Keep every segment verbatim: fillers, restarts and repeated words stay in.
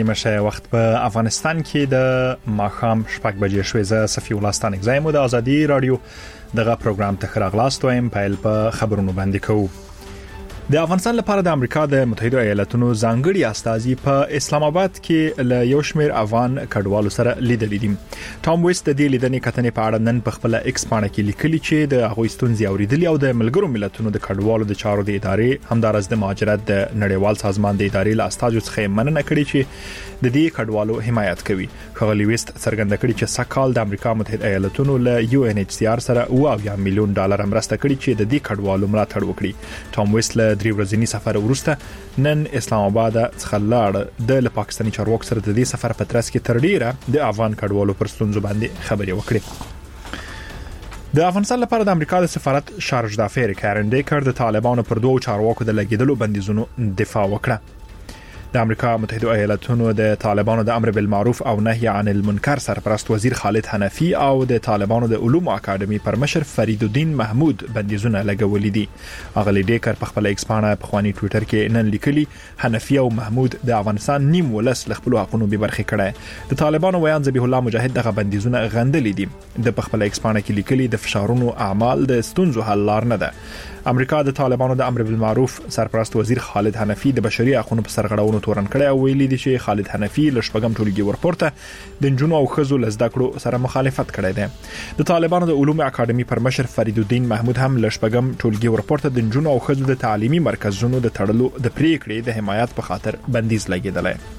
نیمه شه وخت په افغانستان کې د ماخام شپږ بجې شوې. زه صفی الله ستانک زایم د ازادي رادیو دغه پروګرام ته خراغلاست وایم. پایل په خبرونو باندې کوو. د افغانستان لپاره د امریکا د متحده ایالاتونو ځانګړي استازي په اسلام آباد کې له یو شمېر افغان کډوالو سره لیدل دي. ټام ویست د دې لیدنې کتنې په اړه نن په خپل ایکس باندې کې لیکلي چې د هغوی ستونزې اوریدلې او د ملګرو ملتونو د کډوالو د چارو د ادارې همدارس د مهاجرت د نړیوال سازمان د ادارې له استازو څخه مننه کړې چې د دې کډوالو حمایت کوي. خغلی ویست څرګنده کړې چې سکهال د امریکا متحده ایالاتونو له یو ان ایچ سی آر سره اوه میلیون ډالر مرسته کړې چې د دې کډوالو ملاتړ وکړي. ټام ویست له درې ورځې سفر وروسته نن اسلام آباد څخه لاړ د پاکستاني چارواکو سره د دې سفر په ترڅ کې تر ډیره د افغان کډوالو پر ستونزو باندې خبرې وکړې. د افغانستان لپاره د امریکا د سفارت شارج دافیر کارن ډیکر د طالبانو پر دوه چارواکو د لګیدلو بندیزونو دفاع وکړه. د امریکا متحده ایالاتونو د طالبانو د امر بالمعروف او نهي عن المنکر سرپرست وزیر خالد حنفي او د طالبانو د علوم اکاډمي پر مشر فرید الدین محمود بندیزونه لګولې دي. اغلی ډیکر په خپل ایکس باندې په خواني ټوئیټر کې نن لیکلي حنفي او محمود د افغانستان نیم ولس له خپل حقوقو به برخه کړي. د طالبانو ویان ذبیح الله مجاهد دغه بندیزونه غندلې دي. د خپل ایکس باندې کې لیکلي د فشارونو اعمال د ستونزو حل لار نه ده. امریکا د طالبانو د امر بالمعروف سرپرست وزیر خالد حنفي د بشري حقوقو په سرغړونو تورن کړی او ویلي دي چې خالد حنفي له شپږم ټولګي ورپورته د جنونو او خزو لزده کړو سره مخالفت کړی دی. د طالبانو د علوم اکاډمي پر مشر فرید الدین محمود هم له شپږم ټولګي ورپورته د جنونو او خزو د تعلیمي مرکزونو د تړلو د پریکړې د حمایت په خاطر بندیز لګیدلی.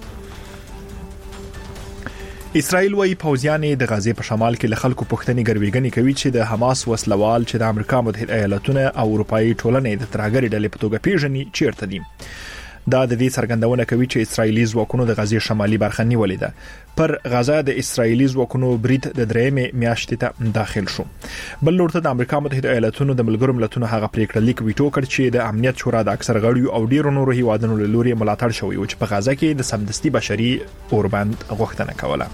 اسرائیل وايي پوځیان د غزې په شمال کې له خلکو پښتني ګرویګنې کوي چې د حماس وسلوال چې د امریکا متحده ایالاتونو او اروپאי ټولنې د ترهګرۍ ډلې په توګه پیژني چیرته دي. دا د دې څرګندونه کوي چې اسرایلی ځواکونو د غزې شمالي برخه نیولې ده. پر غزا د اسرایلی ځواکونو برید د درېمې میاشتې ته داخل شو. بل لورته د امریکا متحده ایالاتونو د ملګرو ملتونو هغه پریکړه لیک ویټو کړ چې د امنیت شورا د اکثر غړیو او ډیرو نورو هیوادونو له لوري ملاتړ شوی و چې په غزا کې د سمدستي بشري اوربند غوښتنه کوله.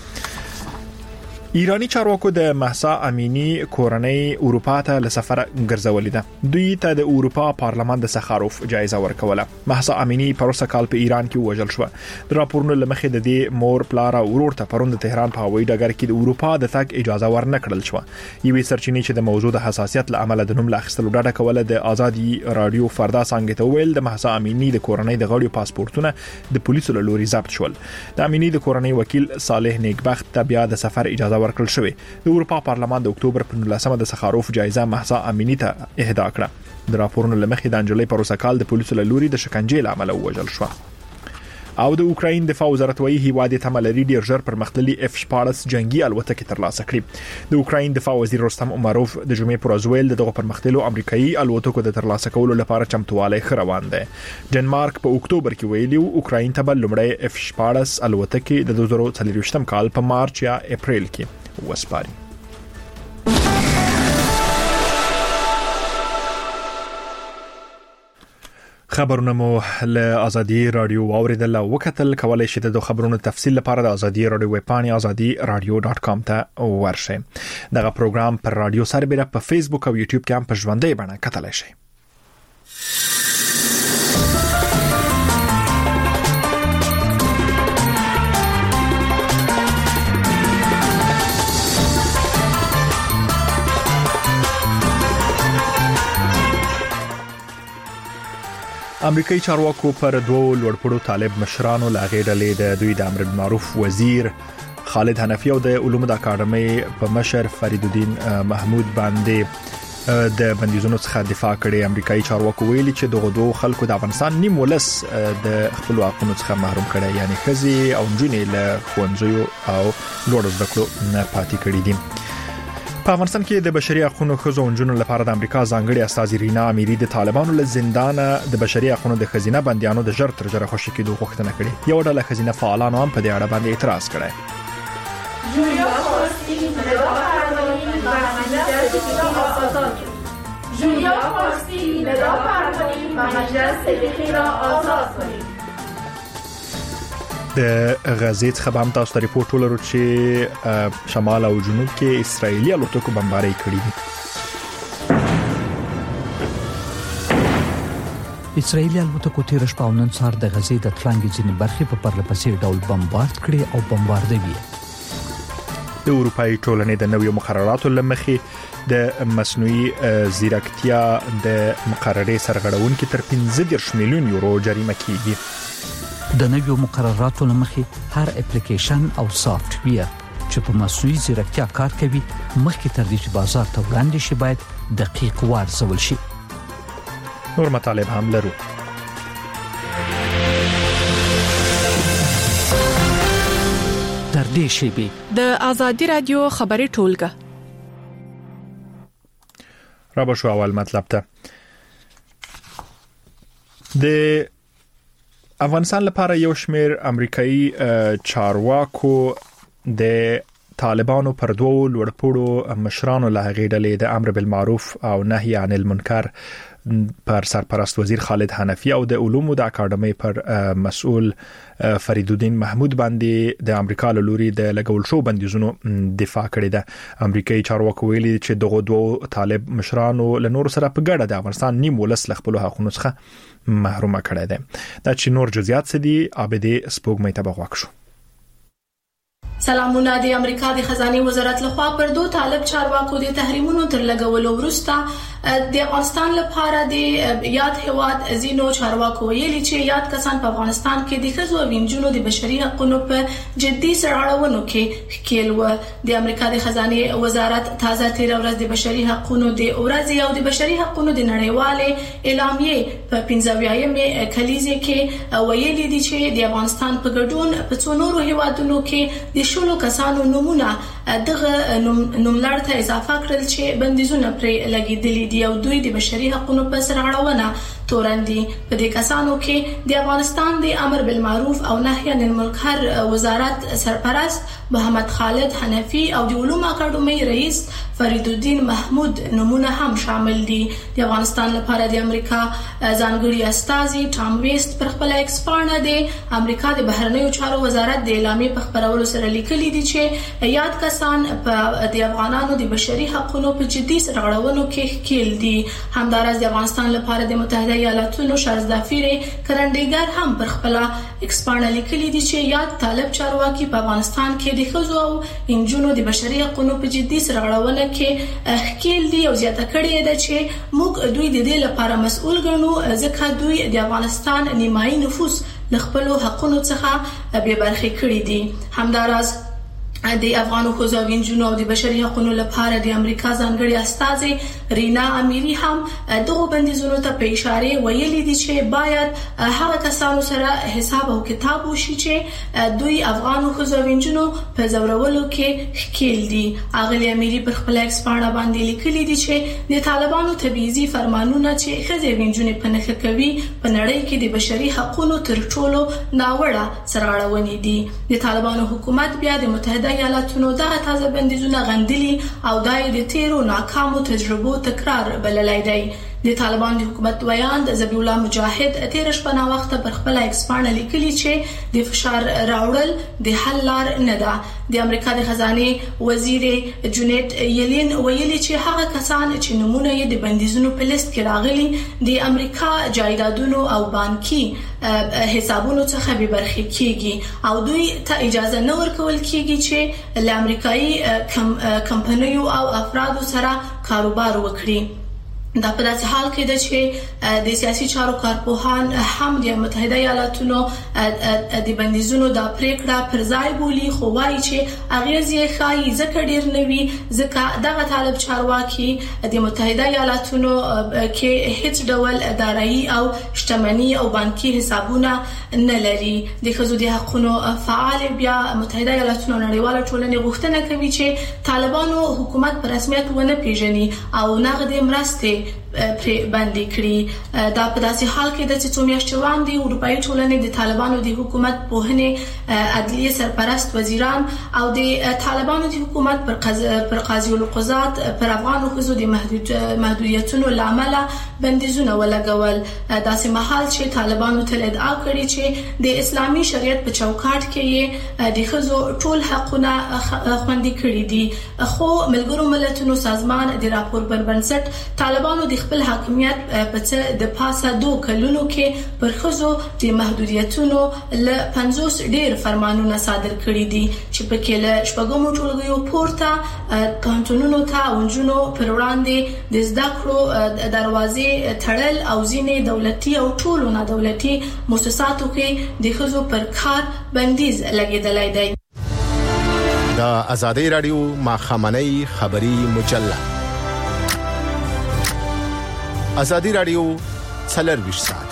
ایرانی چارواکو د مهسا امینی کورنۍ اروپا ته له سفر ګرځولې ده. دوی ته د اروپا پارلمان د سخاروف جایزه ورکوله. مهسا امینی پروسه کال په ایران کې وژل شو. د راپورونو لمخې د دې مور پلار او ورور ته پروند تهران په هوایي ډګر کې د اروپا د تګ اجازه ورنکړل شو. یوې سرچینې چې د موضوع د حساسیت له امله د نوم لاخستلو ډاډه کوله د ازادي رادیو فردا څنګه ته ویل د مهسا امینی د کورنۍ د غړیو پاسپورتونه د پولیسو له لوري ضبط شول. د امینی د کورنۍ وکیل صالح نیکبخت ته بیا د سفر اجازه ورکړل شوې. د اروپا پارلمان د اکتوبر په نولسمه د سخاروف جایزه مهسا امینی ته اهدا کړه. د راپورونو لمخې د انجلۍ پروسه کال د پولیسو له لوري د شکنجې له امله وژل شو. او د اوکراین دفاع وزارت وايي هیواد ته ملري ډیر ژر پرمختللي اف شپاړس جنگي الوتکې ترلاسه کړې. د اوکراین دفاع وزیر رستم عمروف د جمعې پر ورځ ویل دغه پرمختللو امریکایي الوتکو د ترلاسه کولو لپاره چمتووالی روان دی. ډنمارک په اکتوبر کې ویلي اوکراین ته بل لمړی اف شپاړس الوتکې د دوه زره څلوېښتم کال په مارچ یا اپریل کې وسپاري. خبرونه مو له ازادي رادیو واوریدل او وکتل. کولای شئ د خبرونو تفصیل لپاره د ازادي رادیو ویب پاڼې ازادي رادیو ډاټ کام ته ورشئ. دغه پروګرام پر رادیو سربېره په فیسبوک او یوټیوب کې هم په ژوندۍ بڼه کتلای شئ. امریکایي چارواکو پر دوه لوړپوړو طالب مشرانو لاغې ډلې د دوی د امر بالمعروف وزیر خالد حنفي او د علوم د اکاډمي په مشر فرید الدین محمود باندې د بندیزونو څخه دفاع کړې. امریکایي چارواکو ویلي چې دغه دوه خلکو د افغانستان نیم ولس د خپل حقوقو څخه محروم کړي، یعنی خزي او جنې له ښوونځیو او لوړو زده کړو نه پاتې کړي دي. په افغانستان کې د بشري حقوقو خزو انجونو لپاره د امریکا ځانګړي استازي رینا امیری د طالبانو له زندان د بشري حقوقو د خزینه بندیانو د ژر تر ژره خوشی کېدو غوښتنه کړې. یو ډله خزینه فعالانو هم په دې اړه باندې اعتراض کړی. جولیا فارسی ندا پروانی مجلس صدیقی را آزاد کنید. جولیا فارسی ندا پروانی مجلس صدیقی را آزاد کنید. د غزې څخه هم تاسو ته ریپورت ولرو چې شمال او جنوب کې اسرایلی الوتکو بمبارۍ کړې دي. اسرایلی الوتکو تیر شپه او نن سهار د غزې د تلانګې ځینې برخې په پرله پسې ډول بمبارد کړي او بمباردوي. د اروپאי ټولنې د نویو مقرراتو لمخې د مصنوعي ځیرکتیا د مقررې سرغړونکو تر پنځه دېرش میلیون یورو جریمه کیږي. د نویو مقرراتو لمخې هر اپلیکیشن او سافت ویر چې په مصنوعي ځیرکتیا کار کوي مخکې تر دې چې بازار ته وړاندې شي باید دقیق وارزول شي. نور مطالب هم لرو. تر دې شیبې د آزادي رادیو خبري ټولګه را به شو اول مطلب ته. د افغانستان لپاره یو شمېر امریکایي چارواکو د طالبانو پر دوو لوړپوړو مشرانو له هغې ډلې د امر بالمعروف او نهي عن المنکر پر سرپرست وزیر خالد حنفی او د علومو د اکاډمۍ پر مسؤل فریدالدین محمود باندې د امریکا له لوري د لګول شو بندیزونو دفاع کړې ده. امریکایي چارواکو ویلي چې دغه دوه طالب مشرانو له نور سره په ګډه د افغانستان نیم ولس له خپل حقوقو څخه محروم کړي دي. دا چې نور جزئیات سدي عابدي سپوږمۍ ته بغواک شو. سلامونه. د امریکا د خزانه وزارت لخوا پر دوه طالب چارواکو د تحریمونو تر لګولو وروسته د افغانستان لپاره د یاد هواد زینو چارواکو ویلي چې یاد کسان په افغانستان کې د ښځو او نجونو د بشري حقوقو په جدي سرغړونو کې ښکیل و. د امریکا د خزانه وزارت تازه تیر ورځ د بشري حقوقو د ورځې او د بشري حقوقو د نړیوالې اعلامیې په پنځه ویایم کلیزې کې ویلي دي چې د افغانستان په ګډون په څو نورو هیوادونو کې د شلو کسانو نمونه دغه نوملړ ته اضافه کړل چې بندیزونه پرې لګیدلي دي او دوی د بشري حقوقو په سرغړونه تورندي. په دې کسانو کې د افغانستان د امر بالمعروف او نهي عن المنکر وزارت سرپرست محمد خالد حنفی او د علومو اکاډمۍ رئیس فریدالدین محمود نمونه هم شامل دي. د افغانستان لپاره د امریکا ځانګړي استازي ټام ویست پر خپل ایکس پاڼه د امریکا د بهرنیو چارو وزارت د اعلامیې په خبرولو سره لیکلي دي چې یاد کسان په د افغانانو د بشري حقوقو په جدي سرغړونو کې ښکیل دي. همدارس د افغانستان لپاره د متحده ایالاتونو شارزدافیر کرندګر هم پر خپل ایکس پاڼه لیکلي دي چې یاد طالب چارواکي په افغانستان کې د ښځو او نجونو د بشري حقوقو په جدي سرغړونه کې ښکیل دي او زیاته کړې ده چې موږ دوی د دې لپاره مسؤل ګڼو ځکه دوی د افغانستان نیمایي نفوس له خپل حقوقو څخه بې برخې کړي دي. همدارس د افغانو ښځو او نجونو او د بشري حقوقو لپاره د امریکا ځانګړي استازي رینا امیری هم دغه بندیزونو ته په اشاره ویلي دي چې باید هغه کسانو سره حساب او کتاب وشي چې دوی افغانو ښځو او نجونو په زورولو کې ښکیل دي. اغلی امیری پر خپل ایکس پاڼه باندې لیکلي دي چې د طالبانو تبعیضي فرمانونه چې ښځې او نجونې په نښه کوي په نړۍ کې د بشري حقوقو تر ټولو ناوړه سرغړونې دي. د طالبانو حکومت بیا د متحده ایالاتونو دغه تازه بندیزونه غندلي او دای د تیرو ناکامو تجربو تکرار بللی دی. د طالبان د حکومت ویاند ذبیح الله مجاهد تیر شپه نا وخت پر خپل ایکس پاڼه لیکلي چې د فشار راوړل د حل لار نه ده. د امریکا د خزانه وزیر جونیت یلین ویلي چې هغه کسان چې نمونه یې د بندیزونو په لیست کې راغلي د امریکا جایدادونو او بانکي حسابونو څخه به برخې کیږي او دوی ته اجازه نه ورکول کیږي چې له امریکایي کمپنیو او افرادو سره کاروبار وکړي. دا په داسې حال کې ده چې د سیاسي چارو کارپوهان هم د متحده ایالاتونو د بندیزونو د پریکړه پر ځای بولي خو وايي چې اغیز یې ښایي ځکه ډیر نوي ځکه دغه طالب چارواکي د متحده ایالاتونو کې هیڅ ډول دارایی او شتمنۍ او بانکي حسابونه نه لري. د ښځو د حقوقو فعال بیا متحده ایالاتونو نړیواله ټولنې غوښتنه کوي چې طالبانو حکومت په رسمیت ونه پیژني او نغدي مرستې پر باندې کړی. دا په داسې حال کې د څو میاشتې وړاندې اروپאי ټولنې د طالبانو د حکومت په هنه عدلیه سرپرست وزیران او د طالبانو د حکومت پر پر قاضي القضات پر افغانو ښځو د محدود محدودیتونو لامل بندیزونه ولګول. داسې محل چې طالبانو تل ادعا کړې چې د اسلامي شریعت په چوکاټ کې د ښځو ټول حقونه خوندي کړي دي. خو ملګرو ملتونو سازمان د راپور پر بنسټ طالبانو د خپل حاکمیت په څه د پاسه دوه کلونو کې پر خزو د محدودیتونو له پنځوس ډیر فرمانونه صادر کړي دي چې په کې له شپږمو ټولګیو پورته کانټونونو ته ونجونو پر وړاندې د زده کړو دروازې تړل او ځینې دولتي او ټولو نه دولتي مؤسساتو کې د خزو پر کار بندیز لګیدلای دی. د آزادۍ رادیو ماخامنۍ خبری مجله آزادۍ رادیو څلرویشت ساعت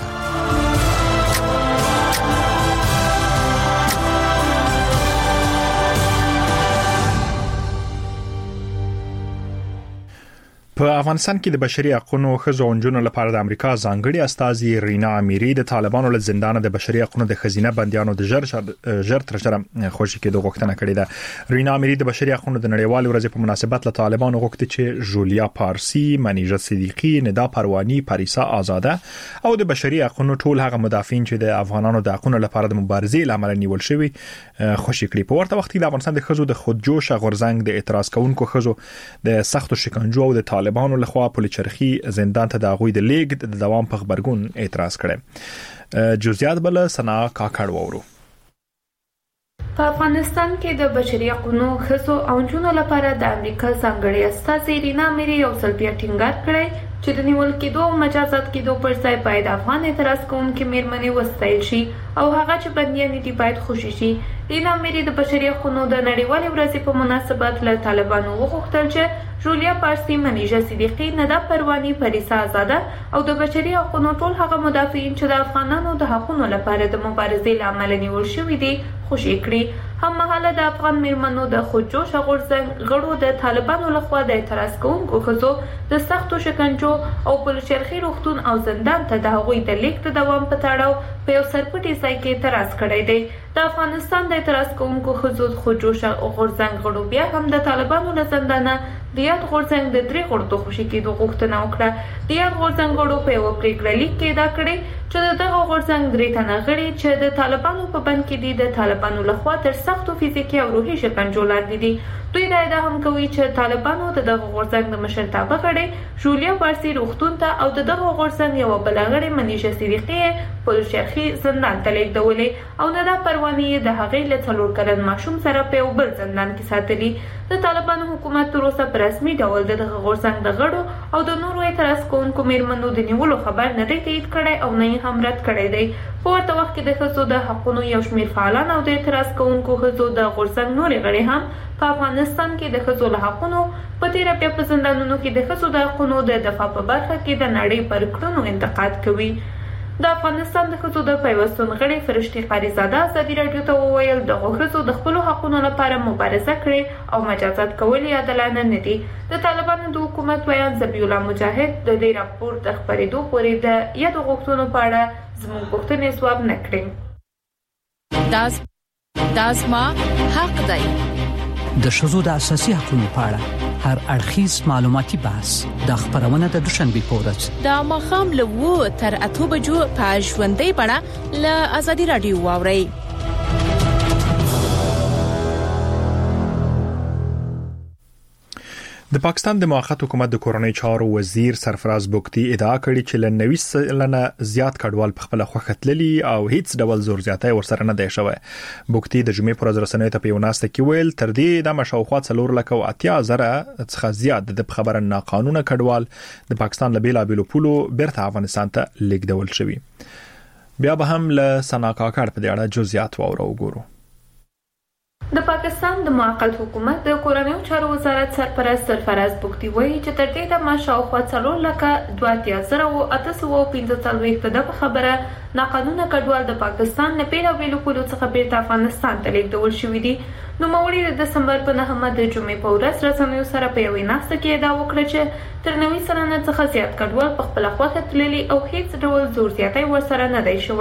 په افغانستان کې د بشري حقوقو خزو اونجونو لپاره د امریکا ځانګړي استازي رینا امیری د طالبانو له زندان د بشري حقوقو د خزینه بنديانو د ژر ژر تر ژره خوشي کېدو غوښتنه کړې ده. رینا امیری د بشري حقوقو د نړیوال ورځ په مناسبت له طالبانو غوښتي چې جولیا پارسی، منیژه صدیقی، ندا پروانی، پاریسا آزاده او د بشري حقوقو ټول هغه مدافعین چې د افغانانو د حقوقو لپاره د مبارزې لامل نیول شوی خوشي کړي. په ورته وخت کې د افغانستان د خزو د خودجوش غورځنګ د اعتراض کوونکو خزو د سختو شکنجو او د طالبانو لخوا پولیچرخي زندان ته د غوي د لیګ د دوام په خبرګون اعتراض کړي. جزئیات بل سنا کاکړ وورو. په افغانستان کې د بشري حقوقو خزو او جنونو لپاره د امریکا ځانګړي استازي رینا امیری یو سلبیا ټینګار کړی چې د نیول کېدو او مجازات کېدو پر ځای باید افغان اعتراض کوونکي میرمنې وستایل شي او هغه چې بنديان دي باید خوشي شي. رینا امیری د بشري حقوقو د نړیوال ورځ په مناسبت له طالبانو وغوښتل چې جولیا پارسی، منیژه صدیقی، ندا پروانی، پاریسا آزاده او د بشري حقوقو ټول هغه مدافعین چې د افغانانو د حقوقو لپاره د مبارزې لامل نیول شوی دي خوشي کړي. هم مهاله د افغان میرمنو د خودجوش غورځنګ غړو د طالبانو لخوا د اعتراض کوونکو خزو د سختو شکنجو او بلشرخي روغتون او زندان ته د هغوی د لیک د دوام په تړاو په یو سرپټي ځای کې اعتراض کړی دی. د افغانستان د اعتراض کوونکو خزو د خودجوش غورځنګ غړو بیا هم د طالبانو له زندانه د یاد غورځنګ د درې غړو د خوشي کېدو غوښتنه وکړه. د یاد غورځنګ غړو په یو پریکړه لیک کې دا کړی چې دغه غورځنګ درې تنه غړي چې د طالبانو په بند کې دي د طالبانو لخوا تر سختو فزیکي او روحي شکنجو لاندې دي. دوی دا ادعا هم کوي چې طالبانو د دغه غورځنګ د مشرتابه غړي جولیا پارسی روغتون ته او د دغه غورځنګ یو بل غړي منیژه صدیقی پولیشرخي زندان ته لیږدولې او ندا پروانی د هغې له څلور کلن ماشوم سره په یو بل زندان کې ساتلي. د طالبانو حکومت تر اوسه په رسمي ډول دغه غورځنګ د غړو او د نورو اعتراض کوونکو میرمنو د نیولو خبر نه دی تایید کړی او نه هم رد کړی دی. په ورته وخت کې د ښځو د حقوقو یو شمېر فعالان او د اعتراض کوونکو ښځو د غورځنګ نورې غړي هم په افغانستان کې د ښځو له حقوقو په تیره بیا په زندانونو کې د ښځو د حقوقو د دفاع په برخه کې د نړۍ پر کړنو انتقاد کوي. د افغانستان د ښځو د پیوستون غړي فرشتي قاریزاده ازادي راډیو ته وویل دغه ښځو د خپلو حقوقو لپاره مبارزه کړې او مجازات کول یې عادلانه نه دي. د طالبانو د حکومت ویان ذبیح الله مجاهد د دې راپور د خپرېدو پورې د یادو غوښتنو په اړه زموږ پوښتنې ځواب نه کړې. دا دا زما حق دی. د ښځو د اساسي حقوقو په اړه هر اړخیز معلوماتي بحث د خبرونه د دوشنبه په ورځ د ماښام له وو تر اته بجو په ژوندۍ بڼه له آزادي رادیو واورئ. د پاکستان د موقت حکومت د کورنۍ چارو وزیر سرفراز بوکتی ادعا کړې چې ل نوي سلنه زیات کډوال په خپل خوخه تللي او هیڅ ډول زور زیاتای ورسره نه دی شوی. بوکتی د جمعې پر ورځ رسنیو ته په وناسته کې ویل تر دې د مشاوخوا څلور لک او اتیا زره څخه زیات د خبره ناقانونه کډوال د پاکستان له بیلا بیلو پولو بیرته افغانستان ته لیږدول شوی. بیا به هم له سنا کاکړ په اړه جزئیات واورو وګورو. د پاکستان د موقت حکومت د کورنیو چارو وزارت سرپرست سرفراز بوکتی وایي چې تر دې د ماشاوخوا څلور لکه دوه اتیا زره او اته سوه پنځه څلوېښت د خبره ناقانونه کډوال د پاکستان نه بیلا بیلو پولو څخه بیرته افغانستان ته لیږدول شوي دي. نو موري د دسمبر په نهمه د جمعې په ورځ رسنیو سره په یوې ناسته کې ادعا وکړه چې تر نوي سلنه څخه زیات کډوال په خپل خوښه تللي او هیڅ ډول زور زیاتی ورسره نه دی شوی.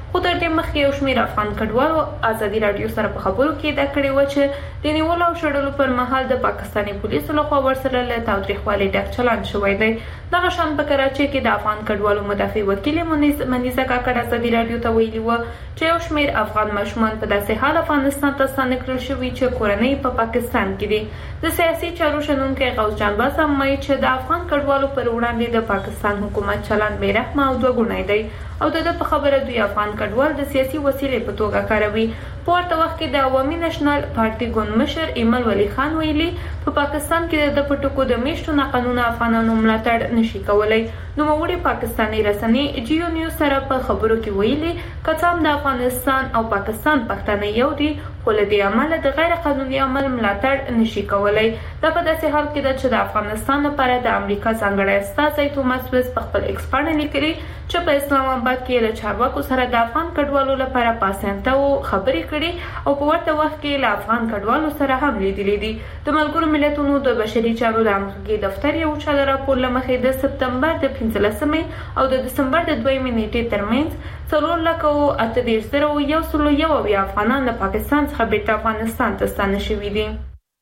خو تر دې مخکې یو شمېر افغان کډوالو ازادي رادیو سره په خبرو کې دا کړی و چې د نیولو او شړلو پر مهال د پاکستاني پولیسو لخوا ورسره له تاوتریخوالي ډک چلند شوی دی. دغه شان په کراچۍ کې د افغان کډوالو مدافع وکیل منیزه کاکړ ازادي رادیو ته ویلي و چې یو شمېر افغان ماشومان په داسې حال افغانستان ته ستانه کړل شوي چې کورنۍ په پاکستان کې دي. د سیاسي چارو شنونکي غوث جان باسا وایي چې د افغان کډوالو پر وړاندې د پاکستان حکومت چلند بې رحمه او دوه ګونی دی او د په خبره دوی افغان کډوال د سیاسي وسیلې په توګه کاروي. په ورته وخت کې د عوامي نېشنل پارټي ګوند مشر ایمل ولی خان ویلي په پاکستان کې د پټکو د میشتو ناقانونه افغانانو ملاتړ نشي کولای. نو موږ پاکستاني رسنۍ جیو نیوز سره په خبرو کې ویلي کڅام د افغانستان او پاکستان پښتانه یو دي خو له دې عمله د غیر قانوني عمل ملاتړ نشي کولای. دا په داسې حال کې ده چې د افغانستان لپاره د امریکا ځانګړی استازی توماس ویس په خپل ایکس باندې لیکلي چې په اسلام آباد کې له چارواکو سره د افغان کډوالو لپاره پاسنته او خبرې کړي او په ورته وخت کې له افغان کډوالو سره هم لیدلې دي. د ملګرو ملتونو د بشري چارو د امغږي دفتر یو چا راپور لمخې د سپتمبر د پنځلسمې او د دسمبر د دویمې نیټې ترمنځ څلور لک او اته دېرش زره او یو سل یو اویا افغانان له پاکستان څخه بیرته افغانستان ته ستانه شوي دي.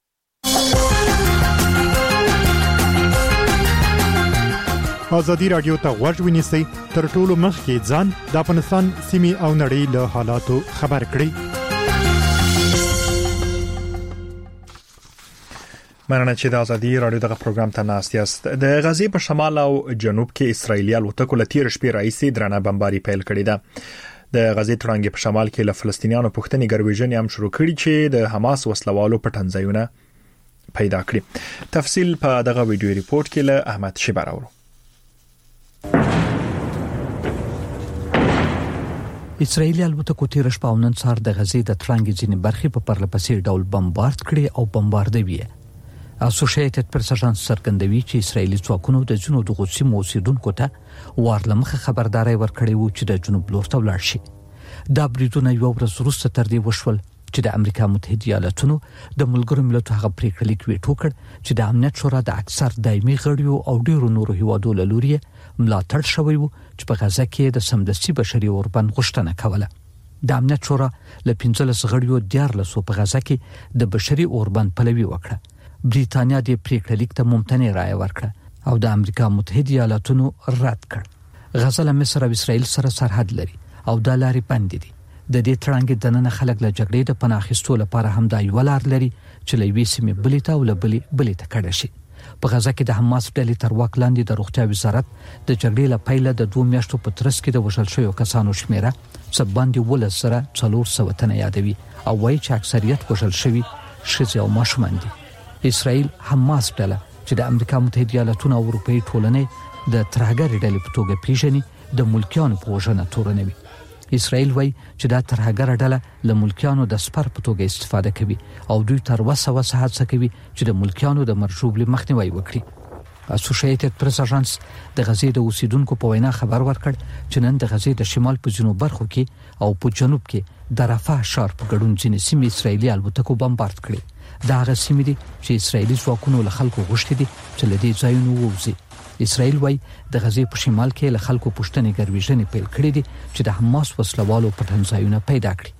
ازادي رادیو ته غوږ ونیسئ تر ټولو مخکې ځان د افغانستان سیمې او نړۍ له حالاتو خبر کړئ. مننه چې د ازادي رادیو دغه پروګرام ته ناست یاست. د غزې په شمال او جنوب کې اسرایلی الوتکو له تیر شپې راځي درنه بمباري پیل کړې ده. د غزې تړانګې په شمال کې له فلسطینیانو پوښتنې ګرویژن هم شروع کړي چې د حماس وسلوالو پټنځایونه پیدا کړي. تفصیل په دغه ویډیو ریپورت کې له احمد شیبر اورو. اسرائیلي الوتکو تیر شپه او نن سهار د غزې د تړانګې ځینې برخې په پرلپسې ډول بمبارد کړي او بمباردوي. اسوسییټډ پریس اژانس څرګندوي چې اسرائیلي ځواکونو د جنوب د غوسې موسیدونکو ته وارلمخه خبرداري ورکړې و چې د جنوب لور ته ولاړ شي. دا بریدونه یو ورځ وروسته تر دې وشول چې د امریکا متحده ایالاتونو د ملګرو ملتونو هغه پریکړه لیک ویټو کړ چې د امنیت شورا د اکثر دایمي غړیو او ډیرو نورو هیوادو له لوري ملاتړ شوی و چې په غزه کې د سمدستي بشري اوربند غوښتنه کوله. د امنیت شورا له پنځلس غړیو دیارلسو په غزه کې د بشري اوربند پلوي وکړه. بریتانیا د پریکړه لیک ته ممتنع رائے ورکړه او د امریکا متحده ایالاتونو رد کړ. غزه له مصر او اسرائیل سره سرحد لري او د لارې بند دي. د دې تړانګې د نن خلک له جګړې د پناه اخیستو لپاره هم د یو لار لري چې لوي سیمه بلې ته او لبلې بلې ته کډه شي. په غزه کې د حماس ډلې تر واک لاندې د روغتیا وزارت د جګړې له پیله د دوه میاشتو په ترڅ کې د وژل شویو کسانو شمیره څه باندې ولس سره څلور سوه تنه یادوي او وایي چې اکثریت وژل شوي ښځې او ماشومان دي. اسرائیل حماس ډله چې د امریکا متحده ایالاتونو او اروپאי ټولنې د ترهګر ډلې په توګه پیژني د ملکیانو په وژنه تورنوي. اسرائیل وایي چې دا ترهګر ډله له ملکیانو د سپر په توګه استفاده کوي او دوی تر وسه وسه هڅه کوي چې د ملکیانو د مرجوب مخنیوي وکړي. اسوسییټډ پریس اژانس د غزې د اوسیدونکو په وینا خبر ورکړ چې نن د غزې د شمال په جنوب برخو کې او په جنوب کې د رفح ښار په ګډون ځینې سیمې اسرائیلي الوتکو بمبارد کړي. دا هغه سیمې دي چې اسرائیلي ځواکونو له خلکو غوښتي دي چې له دې ځایونو ووځي. اسرائیل وايي د غزې په شمال کې له خلکو پوښتنې ګرویژنې پیل کړې دي چې د حماس وسلوالو پټنځایونه پیدا کړي.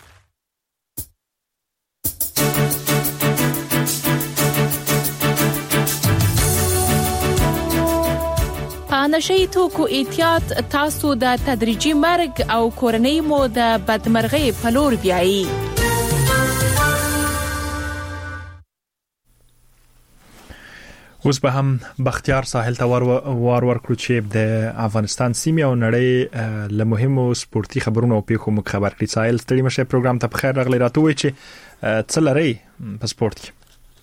نشئی توکو احتیاط تاسو د تدریجي مرګ او کورنۍ مو د بدمرغۍ په لور بیایي. اوس به هم بختیار ساحل ته وار وار ورکړو چې د افغانستان سیمه او نړۍ له مهمو سپورتي خبرونو او پیښو مخ خبر کړي. ساحل ستړي مشه پروګرام ته بخیر راغلی راته وای چې څه لري په سپورت کې.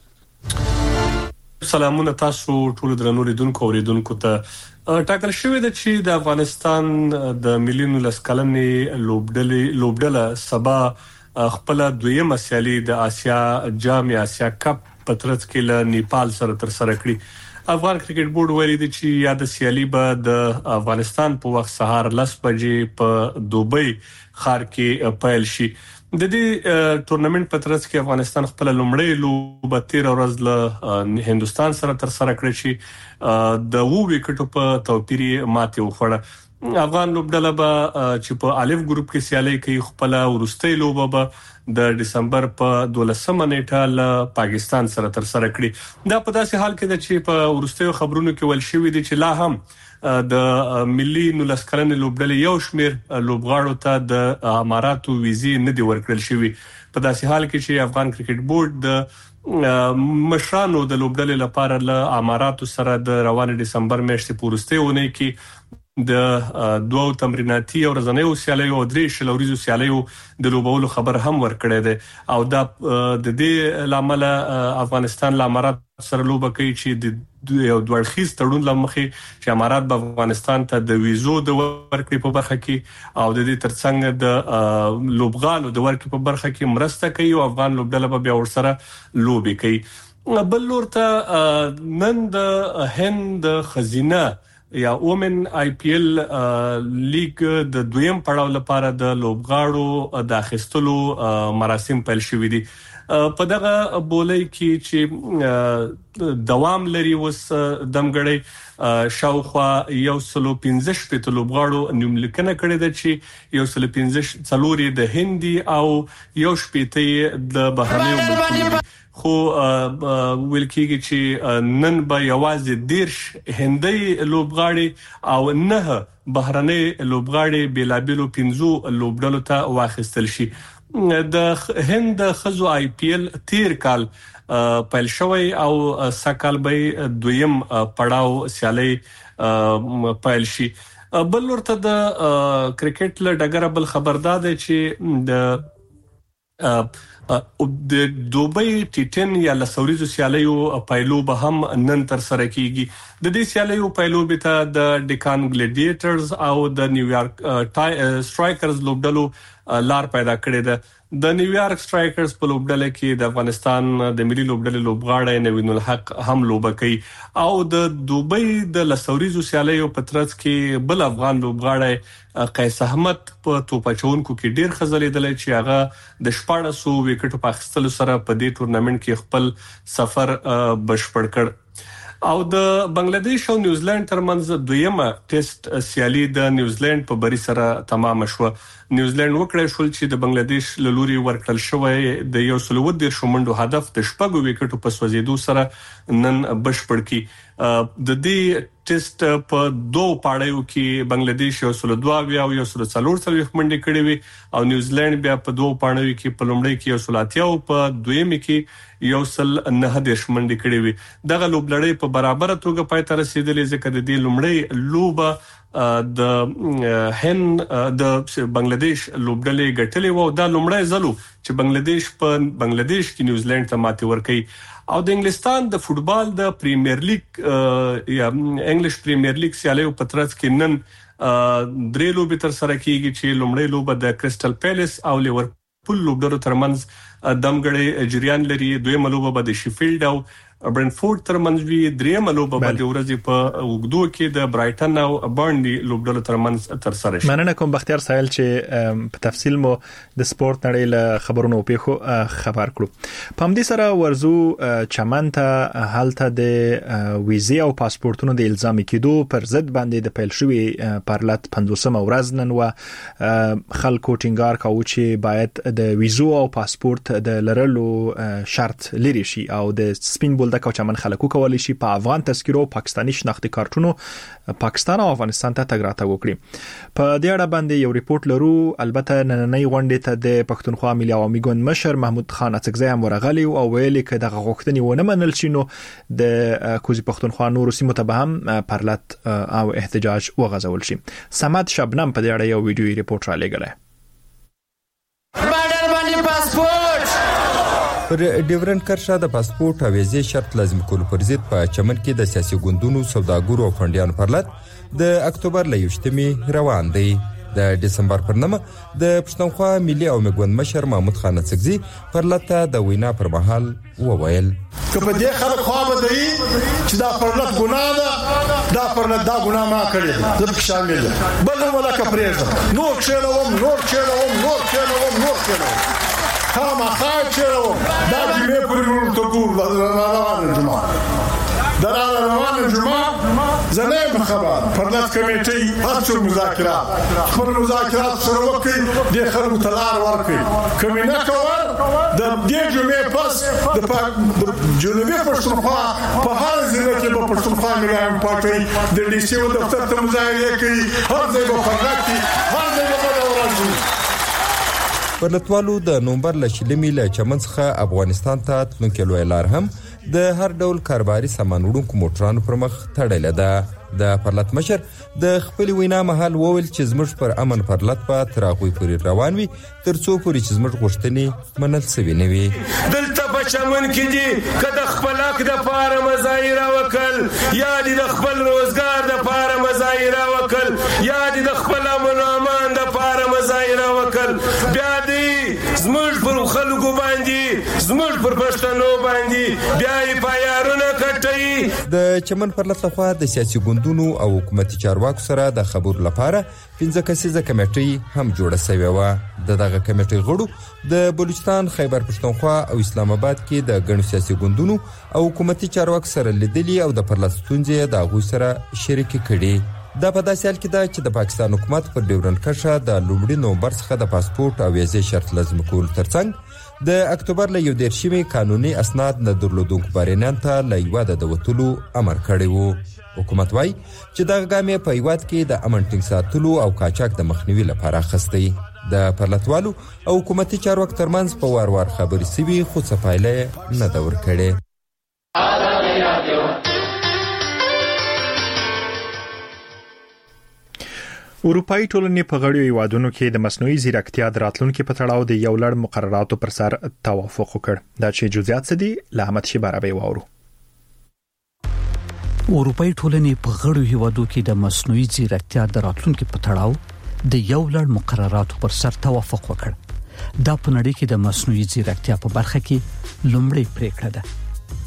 سلامونه تاسو ټول درنو لیدونکو او لیدونکو ته. ټاکل شوې ده چې د افغانستان د مليونو لسکلنې لوبډلې لوبډله سبا خپل دویمه سیالي د آسیا جام آسیا کپ په ترڅ کې له نیپال سره تر سره کړی. افغان کرکټ بورډ ویلي دی چې یاد سیالي به د افغانستان په وخت سهار لس بجې په دوبۍ ښار کې پیل شي. د دې ټورنمنت په ترڅ کې افغانستان خپل لومړی لوبه تیر ورځ له هندستان سره تر سره کړی چې د وو وکټو په توپیر ماتې وخوړه. افغان لوبډله به چې په الف ګروپ کې سیالي کوي خپل ورستۍ لوبه به د دسمبر په دولسمه نیټه له پاکستان سره تر سره کړي. دا په داسې حال کې ده چې په ورستۍ خبرونو کې ول شوې دي چې لا هم د ملي نولس کلنې لوبډلې یو شمیر لوبغاړو ته د اماراتو ویزې نه دی ورکړل شوی. په داسې حال کې چې افغان کرکټ بورډ د مشرانو د لوبډلې لپاره له اماراتو سره د روان دسمبر میاشتې پورسته ونه کې د دوو تمریناتي او ورځنیو سیالیو او درې شلوريزو سیالیو د لوبولو خبر هم ورکړی دی او دا د دې لامل افغانستان له امارات سره لوبه کوي چې د یو دوړخیز تړون لمخې چې امارات به افغانستان ته د ویزو د ورکړې په برخه کې او د دې ترڅنګ د لوبغالو د ورکړې په برخه کې مرسته کوي او افغان لوبډله به بیا ورسره لوبي کوي. بل لورته نن د هند خزینه یا وومن آی پی ایل لیګ د دویم پړاو لپاره د لوبغاړو د اخیستلو مراسم پیل شوې دي. په دغه بولۍ کې چې دوام لري وس دمګړی شاوخوا یو سلو پنځه شپږ لوبغاړو نوملیکنه کړې ده چې یو سلو پنځه څلوري د هندي او یو شپږ د بهرنیو ملکونو خو ویل کېږي چې نن به یوازې دیرش هندي لوبغاړي او نه بهرني لوبغاړي بلابلو پنځو لوبډلو ته واخیستل شي. د هند خزو آی پی ایل تیر کال پیل شوی او سکهال به دویم پړاو سیالي پیل شي. بل ورته د کرکټ له ډګر بل خبردار دی چې د د دوبۍ ټي ټن یا لسوریزو سیالیو پایلو به هم نن تر سره کیږي. د دې سیالیو پایلو به ته د ډیکان ګلیډیټرز او د نیویارک سټرایکرز لوبډلو لار پیدا کړې ده. د نیویارک سټرایکرز په لوبډله کې د افغانستان د ملي لوبډلې لوبغاړی نوین الحق هم لوبه کوي او د دوبۍ د لسوریزو سیالیو په ترڅ کې بل افغان لوبغاړی قیس احمد په توپچونکو کې ډیر خزلیدل چې هغه د شپږ سوه وکټو په اخیستلو سره په دې ټورنمنت کې خپل سفر بشپړ کړ. او د بنگلاديش او نیوزیلند ترمنځ دویمه ټیسټ سیالي د نیوزیلند په بری سره تمام شو. نیوزیلند وکړای شو چې د بنگلاديش له لوري ورکړل شوی د یو سلو د شومندو هدف د شپږو وکټو په سوځیدو سره نن بشپړ کی. د دې ټیسټ په دوه پاړیو کې بنگلاديش یو سلو دوه او یو سلو څلور څلوي منډي کړې وي او نیوزیلند بیا په دوه پاړیو کې په لومړی کې یو سلو اتیا او په دویمه کې یو سل نه د شمنډي کړې وي. دغه لوبلړۍ په برابر توګه پای ته رسیدلې ځکه د دې لومړی لوبه د هند د بنگلاديش لوبډلې ګټلې وو. دا لومړی ځلو چې بنگلاديش په بنگلاديش کې نیوزیلند ته ماتې ورکړي. او د انګلستان د فوتبال د پریمیر لیګ یا انګلیش پریمیر لیګ سیالیو په ترڅ کې نن درې لوبې تر سره کیږي چې لومړی لوبه د کریسټل پیلس او لیورپول لوبډلو ترمنځ دمګړی جریان لري. دویمه لوبه به د شیفیلډ او برنفورد ترمنځ وی، درېمه لوبه به د ورځې په وګدو کې د برایټن او برنلی لوبډلو ترمنځ تر سره شي. مننه کوم بختیار سایل چې په تفصیل مو د سپورت نړۍ له خبرونو پیښو خبر کړو. په همدې سره ورزو چمن ته حالته د ویزې او پاسپورتونو د الزامي کېدو پر ضد باندې د پیل شوی پرلط پنځوسمه ورځ نن و خلکو ټینګار کاوه چې باید د ویزو او پاسپورت د لرلو شرط لري شي او د سپین بولدک او چمن خلکو کولی شي په افغان تذکرو پاکستانی شناختی کارتونو پاکستان او افغانستان ته تګ راتګ وکړي. په دې اړه باندې یو ریپورت لرو. البته نننۍ غونډې ته د پښتونخوا ملي عوامي ګوند مشر محمود خان اڅکزی هم ورغلی او ویلي چې دغه غوښتنې ونه منل شي نو د کوزي پښتونخوا نور سیمو ته به هم پرلط او احتجاج وغځول شي. سمد شبنم په دې اړه یو ویډیويي ریپورت را لګړی. پر ډیورنډ کرښه د پاسپورت او ویزې شرط لازم کول پر ضد په چمن کې د سیاسي ګوندونو سوداګرو او فنډیانو پرلط د اکتوبر له یوشتمې روان دی. د دسمبر پر نمه د پښتونخوا ملي او مګوند مشر محمود خان اڅکزی پرلط د وینا پر مهال وویل که په دې خلک خو به دی چې دا پرلط ګناه ده، دا پرلط دا ګناه ما کړی زه به شامل یم بل ولا که پرېږدم نور کښېنوم نور کښېنوم نور کښېنوم نور کښېنوم خامہ خواهد چرا دا جمعه پوری رو تو گور روان جمعه در روان جمعه زنه دویمه خبره پرلط کمیټې هر څو مذاکرات خپل مذاکرات سره وکړي د خلکو ته لار ورکړي کمینه کول د دې جمعې پس د جنوبي پښتونخوا په هر ځای کې په پښتونخوا مليان پاتې د ډي سي او دفتر ته مظاهره کوي هر ځای په پرلط هر ځای په ورځ پرلطوالو د نومبر له شلمې له چمن څخه افغانستان ته تلونکي لوی لار هم د هر ډول کاروباري سامان وړونکو موټرانو پر مخ تړلې ده د پرلط مشر د خپل وینا مهال وویل چې زموږ پر امن پرلط په تر هغه پورې روان وي ترڅو پورې چې زموږ غوښتنې منل شوي نه وي دلته په چمن کې دي کله خپل حق د پاره مظاهره وکړ یا د خپل روزګار د پاره مظاهره وکړ یا د خپل امن او امان د پاره مظاهره وکړ بیا دې زموږ پر خلکو باندې زموږ پر پښتنو باندې بیا یې پایارونه کټي د چمن پرلط لخوا د سیاسي ګوندونو او حکومتي چارواکو سره د خبرو لپاره پنځه کسیزه کمیټې هم جوړه شوې و د دغه کمیټې غړو د بلوچستان خیبر پښتونخوا او اسلام آباد کې د ګڼو سیاسي ګوندونو او حکومتي چارواکو سره لیدلي او د پرلط ستونزې د هغوی سره شریکې کړي دا په داسې حال کې ده چې د پاکستان حکومت پر ډیورنډ کرښه د لومړي نومبر څخه د پاسپورت او ویزې شرط لازم کول ترڅنګ د اکتوبر له یو دېرشمې قانوني اسناد نه درلودونکو بهرنیانو ته له هیواده د وتلو امر کړی و حکومت وایي چې دغه ګام یې په هیواد کې د امن ټینګ ساتلو او قاچاق د مخنیوي لپاره اخیستی د پرلطوالو او حکومتي چارواکو ترمنځ په وار وار خبرې سوي خو څه پایله نه ده ورکړې اروپایي ټولنې په غړیو هیوادونو کې د مصنوعي ځیرکتیا د راتلونکو په تړاو د یو لړ مقرراتو پر سر توافق وکړ دا چې جزئیات څه دي له احمد شي بارابي واورو اروپایي ټولنې په غړیو هیوادونو کې د مصنوعي ځیرکتیا د راتلونکو په تړاو د یو لړ مقرراتو پر سر توافق وکړ دا په نړۍ کې د مصنوعي ځیرکتیا په برخه کې لومړی پریکړه ده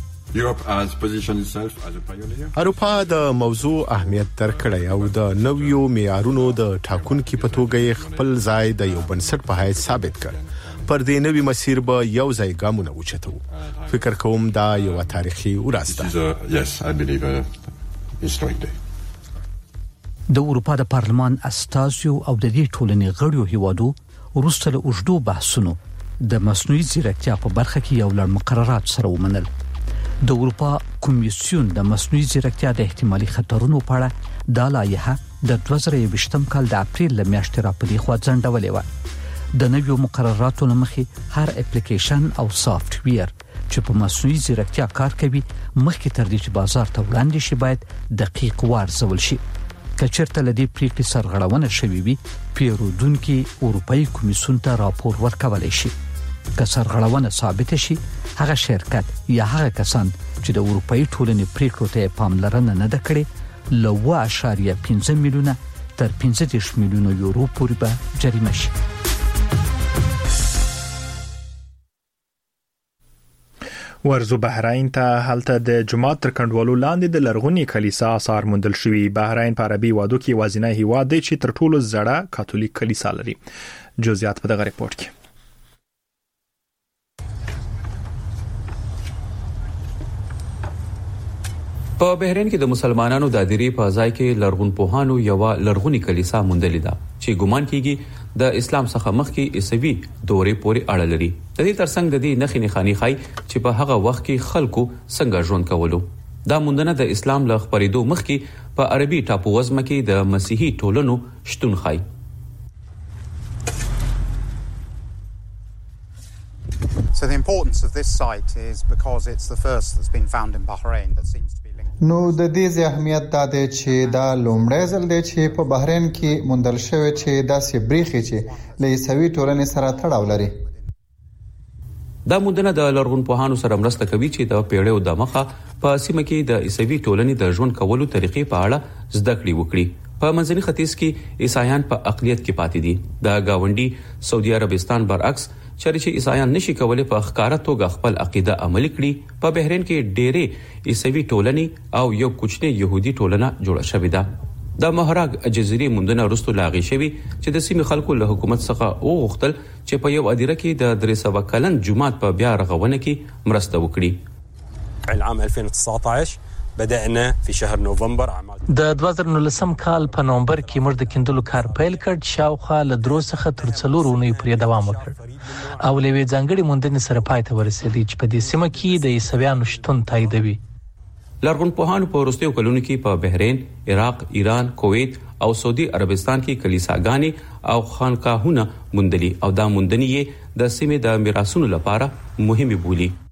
اروپا د موضوع اهمیت درکړی او د نویو معیارونو د ټاکونکو په توګه خپل ځای د یو بنسټ په حیث ثابت کړ پر دې نوی مسیر به یو ځای ګامونه وچتو فکر کوم دا یو تاریخي ورځ ده د اروپا د پارلمان استازیو او د دې ټولنې غړیو هیوادو وروسته له اوږدو بحثونو د مصنوعي ځیرکتیا په برخه کې یو لړ مقررات سره ومنل د اروپا کمیسیون د مصنوعي ځیرکتیا د احتمالي خطرونو په اړه د لایحه د دوه زره یوویشتم کال د اپریل له میاشتې راپدې خوا ځنډولې و د نویو مقرراتو لمخې هر اپلیکیشن او سافت ویر چې په مصنوعي ځیرکتیا کار کوي مخکې تر دې چې بازار ته وړاندې شي باید دقیق وارزول شي کچرته لدی پریکړې سرغړونه شوي وي پیرودونکو اروپایي کمیسیون ته راپور ورکولای شي که سرغړونه ثابت شي هغه شرکت یا هغه کسان چې د اروپایي ټولنې پریکړو ته پاملرنه نه ده کړې له یو اعشاریه پنځه میلیونه تر پنځه دېرش میلیونه یورو پورې به جریمه شي ورزو بحرین ته هلته د جماعت تر کنډوالو لاندې د لرغونی کلیسا آثار موندل شوي بحرین په عربي وادو کې وازینه هیواد دی چې تر ټولو زړه کاتولیک کلیسا لري جزئیات په دغه ریپورت کې په بحرین کې د مسلمانانو د ادارې په ځای کې لرغون پوهانو یو لرغونی کلیسا موندلې ده چې ګومان کیږي د اسلام څخه مخکې عیسوي دورې پورې اړه لري د دې ترڅنګ د دې نخې نخانی خای چې په هغه وخت کې خلکو څنګه ژوند کولو دا موندنه د اسلام له خبرېدو مخکې په عربي ټاپو وزمه کې د مسیحي ټولنو شتون خای So the importance of this site is because it's the first that's been found in Bahrain that seems to be linked. نو د دې اهمیت دا دی چې دا لومړی ځل دی چې په بحرین کې موندل شوی چې دا سبريخي چې له عیسوي ټولنې سره تړاو لري. دا موندنه د لرغون پوهانو سره مرسته کوي چې د پیړیو د مخه په سیمه کې د عیسوي ټولنې د ژوند کولو طریقې په اړه زده کړې وکړي. په منځني ختیځ کې عیسایان په اقلیت کې پاتې دي. د گاونډي سعودي عربستان برعکس چې عیسایان نشي کولای په ښکارا توګه خپل عقیده عملي کړي په بحرین کې ډېرې عیسوي ټولنې او یو کوچنی يهودي ټولنه جوړه شوې ده. د مهراګ جزيري مندنه رستو لاغي شوی چې د سیمې خلکو له حکومت څخه وغوښتل چې په یو ادیره کې د درې سوه کلن جماعت په بیا رغونه کې مرسته وکړي. العام ألفين وتسعة عشر بدأنا في شهر نوفمبر اعمال د دوه زره نولسم کال په نومبر کې موږ د کیندلو کار پیل کړ شاوخوا له درو څخه تر څلورو اونیو پورې دوام وکړ او لوي ځانګړي موندنې سره پای ته ورسېدي چې په دې سیمه کې د عیسویانو شتون تاییدوي. لرغون پوهانو په وروستیو کلونو کې په بحرین، عراق، ایران، کویت او سعودي عربستان کې کلیساګانې او خانقاهونه موندلي او دا موندنې د سیمې د میراثونو لپاره مهمه بولي.